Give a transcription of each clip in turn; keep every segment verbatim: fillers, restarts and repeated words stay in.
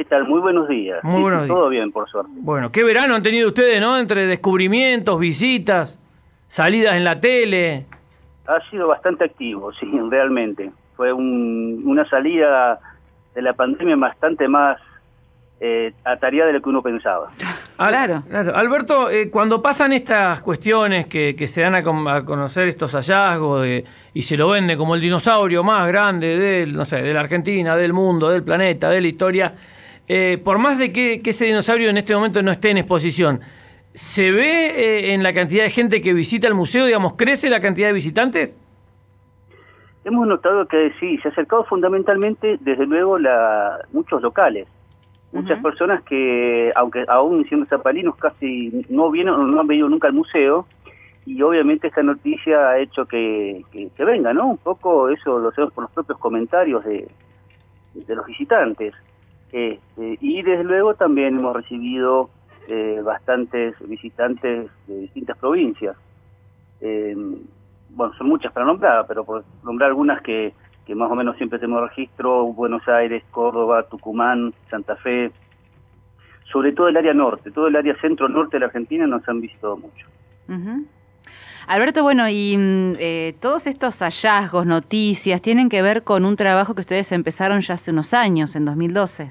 tal? Muy buenos días. Muy sí, buenos sí, días. todo bien, por suerte. Bueno, qué verano han tenido ustedes, ¿no? Entre descubrimientos, visitas, salidas en la tele. Ha sido bastante activo, sí, realmente. Fue un, una salida de la pandemia bastante más eh, atareada de lo que uno pensaba. Al, Claro. claro. Alberto, eh, cuando pasan estas cuestiones que, que se dan a, con- a conocer estos hallazgos de, y se lo vende como el dinosaurio más grande del, no sé, de la Argentina, del mundo, del planeta, de la historia, eh, por más de que, que ese dinosaurio en este momento no esté en exposición, ¿se ve eh, en la cantidad de gente que visita el museo, digamos, crece la cantidad de visitantes? Hemos notado que sí, se ha acercado fundamentalmente, desde luego, la, muchos locales. Muchas Ujú. personas que, aunque aún siendo zapalinos, casi no vienen o no han venido nunca al museo, y obviamente esta noticia ha hecho que, que, que venga, ¿no? Un poco eso lo sabemos por los propios comentarios de, de los visitantes. Este, y desde luego también hemos recibido eh, bastantes visitantes de distintas provincias. Eh, bueno, son muchas para nombrar, pero por nombrar algunas que, que más o menos siempre tenemos registro: Buenos Aires, Córdoba, Tucumán, Santa Fe, sobre todo el área norte, todo el área centro-norte de la Argentina nos han visitado mucho. Ujú. Alberto, bueno, y mm, eh, todos estos hallazgos, noticias, tienen que ver con un trabajo que ustedes empezaron ya hace unos años, en dos mil doce.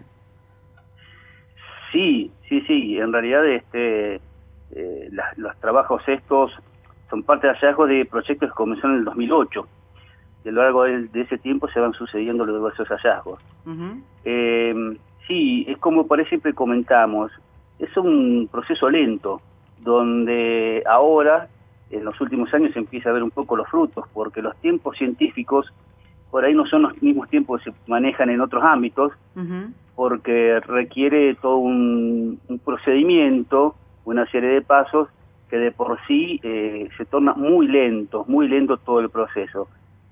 Sí, sí, sí, en realidad este, eh, la- los trabajos estos son parte de hallazgos de proyectos que comenzaron en el dos mil ocho. Y a lo largo de, de ese tiempo se van sucediendo los diversos hallazgos. Ujú. Eh, sí, es como por ahí siempre comentamos, es un proceso lento, donde ahora, en los últimos años, se empieza a ver un poco los frutos, porque los tiempos científicos por ahí no son los mismos tiempos que se manejan en otros ámbitos, Ujú. porque requiere todo un, un procedimiento, una serie de pasos que de por sí eh, se torna muy lento, muy lento todo el proceso.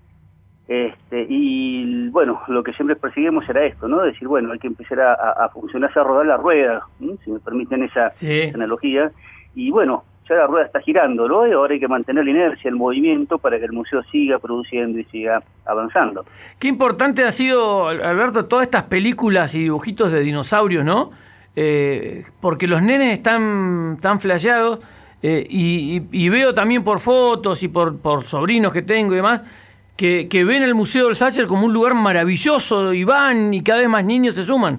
Este, y bueno, lo que siempre perseguimos era esto, ¿no? Decir, bueno, hay que empezar a, a, a funcionarse, a rodar la rueda, ¿sí? Si me permiten esa, Sí. esa analogía. Y bueno, ya la rueda está girando, ¿no? Y ahora hay que mantener la inercia, el movimiento, para que el museo siga produciendo y siga avanzando. Qué importante ha sido, Alberto, todas estas películas y dibujitos de dinosaurios, ¿no? Eh, porque los nenes están tan flasheados eh, y, y, y veo también por fotos y por, por sobrinos que tengo y demás, que, que ven el Museo del Sacher como un lugar maravilloso y van y cada vez más niños se suman.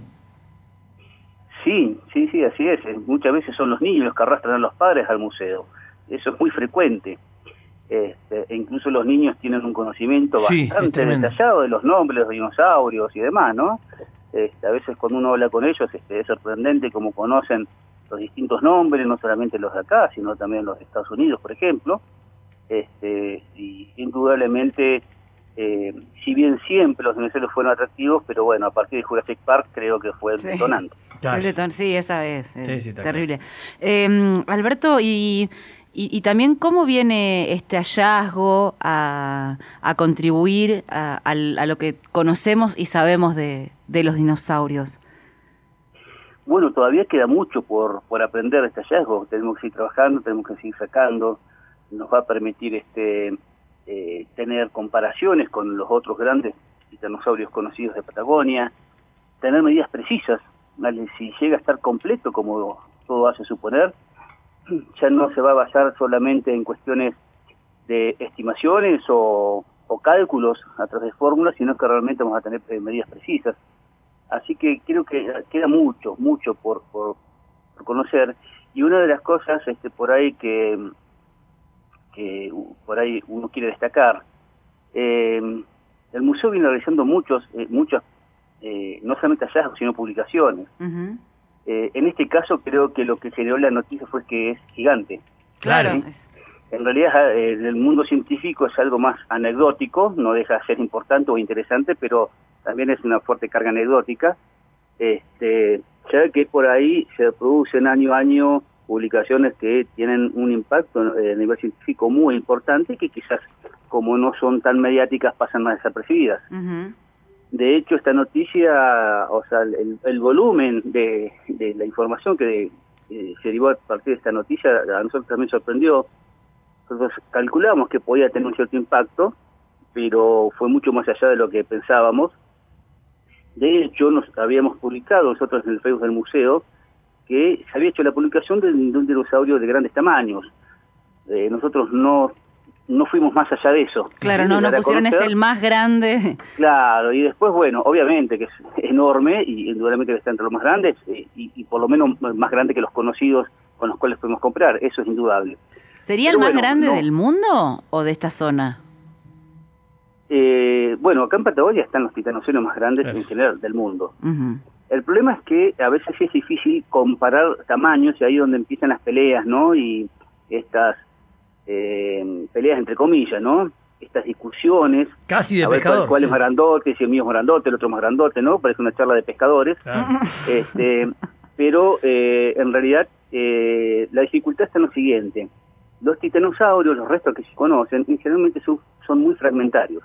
Sí, sí, sí, así es. Muchas veces son los niños los que arrastran a los padres al museo. Eso es muy frecuente. Este, e incluso los niños tienen un conocimiento Sí, es bastante tremendo. detallado de los nombres de los dinosaurios y demás, ¿no? Este, a veces cuando uno habla con ellos este, es sorprendente cómo conocen los distintos nombres, no solamente los de acá, sino también los de Estados Unidos, por ejemplo. Este, y indudablemente, eh, si bien siempre los dinosaurios fueron atractivos, pero bueno, a partir de Jurassic Park creo que fue el Sí. detonante. Claro. El deton- Sí, esa es. eh, Sí, sí, está terrible. Eh, Alberto, y, y, y también cómo viene este hallazgo a, a contribuir a, al- a lo que conocemos y sabemos de, de los dinosaurios. Bueno, todavía queda mucho por, por aprender de este hallazgo. Tenemos que seguir trabajando, tenemos que seguir sacando. Nos va a permitir este eh, tener comparaciones con los otros grandes dinosaurios conocidos de Patagonia, tener medidas precisas, ¿vale? Si llega a estar completo, como todo hace suponer, ya no se va a basar solamente en cuestiones de estimaciones o, o cálculos a través de fórmulas, sino que realmente vamos a tener eh, medidas precisas. Así que creo que queda mucho, mucho por, por, por conocer. Y una de las cosas este, por ahí que, que por ahí uno quiere destacar, eh, el museo viene realizando muchos, eh, muchos eh, no solamente hallazgos, sino publicaciones. Ujú. Eh, en este caso creo que lo que generó la noticia fue que es gigante. Claro. Claro. es- En realidad, eh, el mundo científico es algo más anecdótico, no deja de ser importante o interesante, pero también es una fuerte carga anecdótica. Este, ya que por ahí se producen año a año publicaciones que tienen un impacto eh, a nivel científico muy importante y que quizás, como no son tan mediáticas, pasan más desapercibidas. Ujú. De hecho, esta noticia, o sea, el, el volumen de, de la información que eh, se derivó a partir de esta noticia, a nosotros también sorprendió. Nosotros calculamos que podía tener un cierto impacto, pero fue mucho más allá de lo que pensábamos. De hecho, nos habíamos publicado nosotros en el Facebook del museo que se había hecho la publicación de, de un dinosaurio de grandes tamaños. Eh, nosotros no no fuimos más allá de eso. Claro, no, no pusieron es el más grande. Claro, y después, bueno, obviamente que es enorme y indudablemente que está entre los más grandes eh, y, y por lo menos más grande que los conocidos con los cuales podemos comprar, eso es indudable. ¿Sería Pero el más bueno, grande no. del mundo o de esta zona? Eh, bueno, acá en Patagonia están los titanosaurios más grandes sí. en general del mundo. Uh-huh. El problema es que a veces es difícil comparar tamaños y ahí es donde empiezan las peleas, ¿no? Y estas eh, peleas entre comillas, ¿no? Estas discusiones. Casi de a ver pescador. Cuál, cuál es más grandote, si el mío es más grandote, el otro más grandote, ¿no? Parece una charla de pescadores. Claro. Este, pero eh, en realidad eh, la dificultad está en lo siguiente. Los titanosaurios, los restos que se conocen, generalmente son, son muy fragmentarios.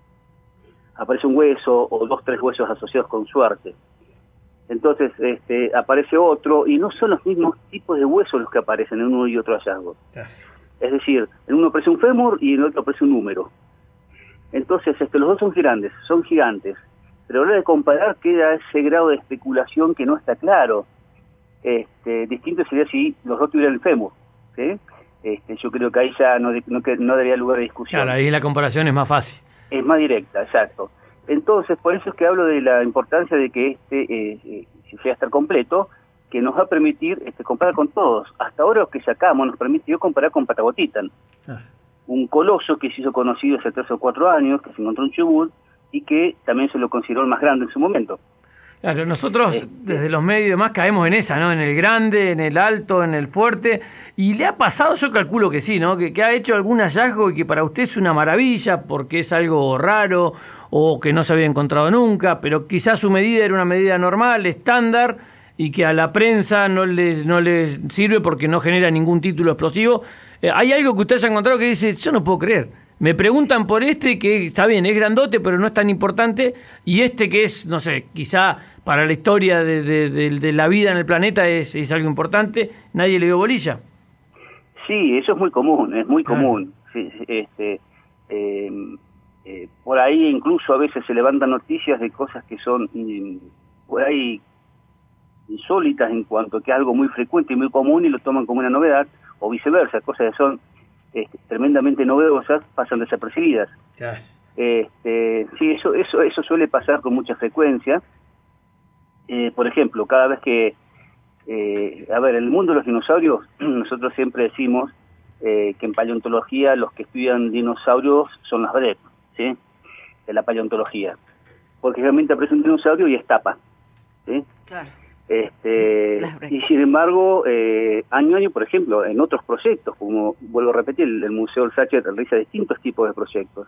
Aparece un hueso o dos, tres huesos asociados con suerte. Entonces este, aparece otro y no son los mismos tipos de huesos los que aparecen en uno y otro hallazgo. Es decir, en uno aparece un fémur y en el otro aparece un húmero. Entonces este, los dos son grandes, son gigantes. Pero a la hora de comparar queda ese grado de especulación que no está claro. Este, distinto sería si los dos tuvieran el fémur, ¿sí? Este, yo creo que ahí ya no, no, no daría lugar a discusión. Claro, ahí la comparación es más fácil. Es más directa, exacto. Entonces, por eso es que hablo de la importancia de que este, eh, eh, si llega a estar completo, que nos va a permitir este, comparar con todos. Hasta ahora lo que sacamos nos permitió comparar con Patagotitan, ah. un coloso que se hizo conocido hace tres o cuatro años, que se encontró en Chubut, y que también se lo consideró el más grande en su momento. Claro, nosotros este, desde los medios y demás caemos en esa, ¿no? En el grande, en el alto, en el fuerte. Y le ha pasado, yo calculo que sí, ¿no? Que, que ha hecho algún hallazgo y que para usted es una maravilla porque es algo raro o que no se había encontrado nunca, pero quizás su medida era una medida normal, estándar, y que a la prensa no le, no le sirve porque no genera ningún título explosivo. Eh, ¿Hay algo que usted haya encontrado que dice, yo no puedo creer? Me preguntan por este que está bien, es grandote, pero no es tan importante, y este que es, no sé, quizá para la historia de, de, de, de la vida en el planeta es, es algo importante, nadie le dio bolilla. Sí, eso es muy común, es muy común. Ah. Sí, este, eh, eh, por ahí incluso a veces se levantan noticias de cosas que son eh, por ahí insólitas en cuanto a que es algo muy frecuente y muy común y lo toman como una novedad, o viceversa, cosas que son este, tremendamente novedosas pasan desapercibidas. Ah. Este, sí, eso, eso, eso suele pasar con mucha frecuencia. Eh, por ejemplo, cada vez que Eh, a ver, en el mundo de los dinosaurios, nosotros siempre decimos eh, que en paleontología los que estudian dinosaurios son las B R E P, ¿sí? De la paleontología. Porque realmente aparece un dinosaurio y es tapa, ¿sí? Claro. Este, y sin embargo, eh, año a año, por ejemplo, en otros proyectos, como vuelvo a repetir, el, el Museo del Sacher realiza distintos tipos de proyectos.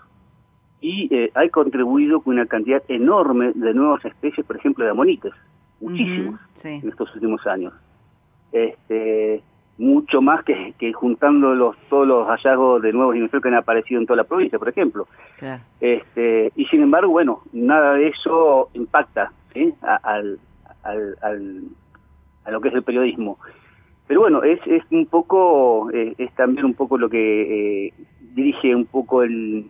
Y eh, ha contribuido con una cantidad enorme de nuevas especies, por ejemplo, de amonites. Muchísimos, uh-huh, sí. En estos últimos años. Este, mucho más que, que juntando los, todos los hallazgos de nuevos dinosaurios que han aparecido en toda la provincia, por ejemplo. Claro. Este, y sin embargo, bueno, nada de eso impacta, ¿sí? a, al, al, al, a lo que es el periodismo. Pero bueno, es, es un poco, eh, es también un poco lo que eh, dirige un poco el...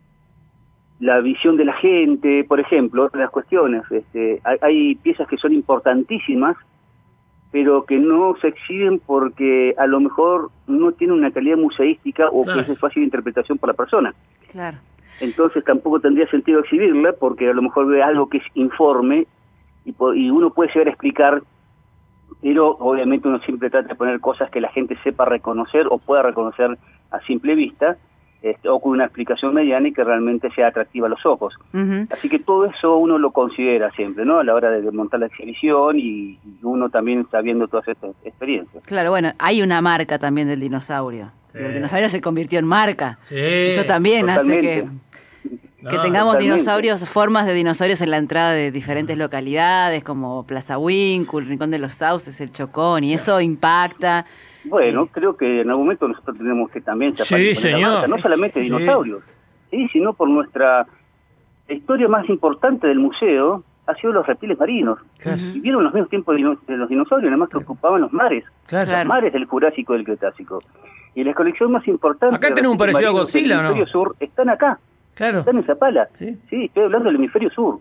la visión de la gente, por ejemplo, otras las cuestiones. Este, hay, hay piezas que son importantísimas, pero que no se exhiben porque a lo mejor no tienen una calidad museística o claro. que es de fácil interpretación por la persona. Claro. Entonces tampoco tendría sentido exhibirla porque a lo mejor ve algo que es informe y, y uno puede llegar a explicar, pero obviamente uno siempre trata de poner cosas que la gente sepa reconocer o pueda reconocer a simple vista, Este, o con una explicación mediana y que realmente sea atractiva a los ojos. Uh-huh. Así que todo eso uno lo considera siempre, ¿no? A la hora de montar la exhibición y, y uno también está viendo todas estas experiencias. Claro, bueno, hay una marca también del dinosaurio. Sí. El dinosaurio se convirtió en marca. Sí. Eso también totalmente. Hace que, no, que tengamos totalmente. dinosaurios, formas de dinosaurios en la entrada de diferentes uh-huh. localidades, como Plaza Winkle, Rincón de los Sauces, El Chocón, y sí. eso impacta. Bueno, sí. creo que en algún momento nosotros tenemos que también chapar sí, señor. La marca, no solamente sí. dinosaurios, sí, sino por nuestra la historia más importante del museo ha sido los reptiles marinos. Claro. Vivieron los mismos tiempos de los dinosaurios, además que ocupaban los mares, claro. los mares del Jurásico y del Cretácico. Y la colección más importante acá tenemos un parecido a Godzilla, del hemisferio ¿no? sur están acá, claro. están en Zapala. Sí. sí, estoy hablando del hemisferio sur.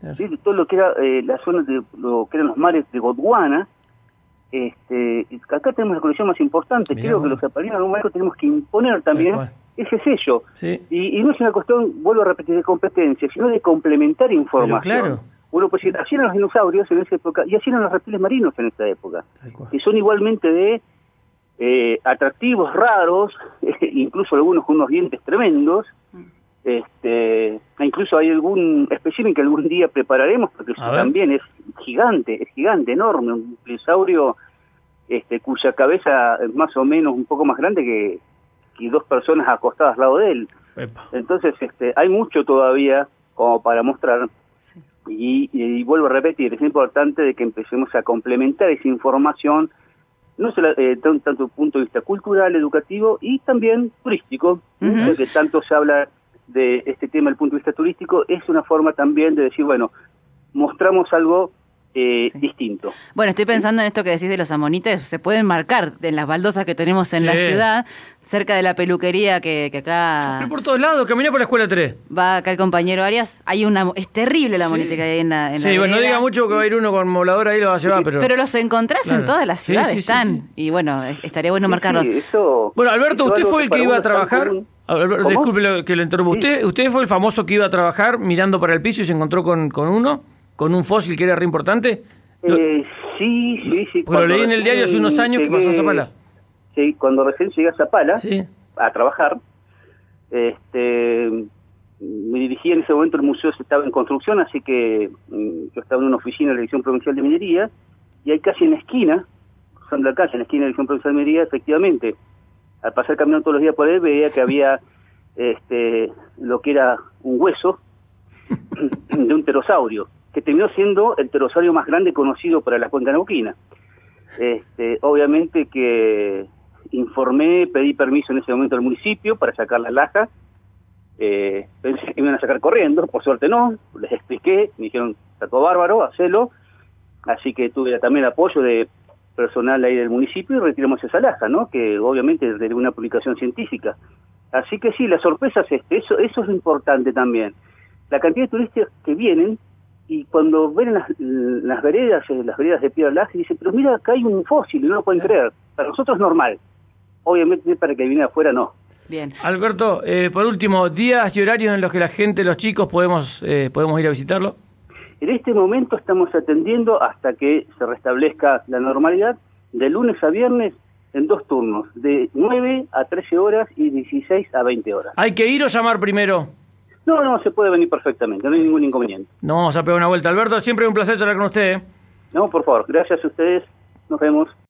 Claro. ¿sí? Todo lo que era eh, la zona de lo que eran los mares de Gondwana. Este, acá tenemos la colección más importante. Mirá Creo vos. que los zapalinos en algún momento tenemos que imponer también ese sello. Sí. Y, y no es una cuestión, vuelvo a repetir, de competencia, sino de complementar información. Pero claro. Uno puede decir, así eran los dinosaurios en esa época, y así eran los reptiles marinos en esta época, Tal cual. que son igualmente de eh, atractivos, raros, incluso algunos con unos dientes tremendos. Este, incluso hay algún espécimen que algún día prepararemos, porque eso también es gigante, es gigante, enorme, un plisaurio este, cuya cabeza es más o menos un poco más grande que, que dos personas acostadas al lado de él. Epa. Entonces este, hay mucho todavía como para mostrar. Sí. Y, y, y vuelvo a repetir, es importante de que empecemos a complementar esa información, no solo eh, tanto, tanto punto de vista cultural, educativo y también turístico, Uh-huh. ya que tanto se habla de este tema desde el punto de vista turístico, es una forma también de decir, bueno, mostramos algo eh, Sí. distinto. Bueno, estoy pensando en esto que decís de los amonites, se pueden marcar en las baldosas que tenemos en Sí. la ciudad, cerca de la peluquería que, que acá Pero por todos lados, caminé por la escuela tres. va acá el compañero Arias. Hay una, es terrible la amonita Sí. que hay en la, en la Sí, bueno, no vereda. diga mucho que va a ir uno con molador ahí y lo va a llevar, pero... Pero los encontrás Claro. en todas las Sí, ciudades, sí, sí, están. sí. Y bueno, es- estaría bueno Sí, marcarlos. sí, eso, Bueno, Alberto, eso ¿usted es algo fue el para que iba a uno es tan trabajar? común. Alberto, ¿Cómo? disculpe lo- que lo interrumpa. Sí. ¿Usted, ¿Usted fue el famoso que iba a trabajar mirando para el piso y se encontró con, con uno? ¿Con un fósil que era re importante? Lo- Eh, sí, sí, sí. Porque lo leí en el recién diario hace unos años que llegué- pasó a Zapala. Sí, cuando recién llegué a Zapala Sí. a trabajar, este, me dirigí en ese momento, el museo estaba en construcción, así que mm, yo estaba en una oficina de la Dirección Provincial de Minería, y ahí casi en la esquina, cruzando la calle, en la esquina de la Dirección Provincial de Minería, efectivamente, al pasar caminando todos los días por ahí, veía que había este, lo que era un hueso de un pterosaurio, que terminó siendo el pterosaurio más grande conocido para la cuenca neuquina. Este, obviamente que informé, pedí permiso en ese momento al municipio para sacar la laja. Eh, pensé que me iban a sacar corriendo, por suerte no, les expliqué, me dijeron, está todo bárbaro, hacelo. Así que tuve también apoyo de personal ahí del municipio y retiramos esa laja, ¿no? Que obviamente es de una publicación científica. Así que sí, la sorpresa es este, eso, eso es lo importante también. La cantidad de turistas que vienen y cuando ven las, las veredas, eh, las veredas de piedra laja, dicen, pero mira, acá hay un fósil y no lo pueden creer. Para nosotros es normal. Obviamente para que viene afuera no. Bien. Alberto, eh, por último, días y horarios en los que la gente, los chicos, podemos eh, podemos ir a visitarlo. En este momento estamos atendiendo hasta que se restablezca la normalidad, de lunes a viernes en dos turnos, de nueve a trece horas y dieciséis a veinte horas. ¿Hay que ir o llamar primero? No, no, se puede venir perfectamente, no hay ningún inconveniente. No, vamos a pegar una vuelta. Alberto, siempre un placer charlar con usted. ¿eh? No, por favor, gracias a ustedes, nos vemos.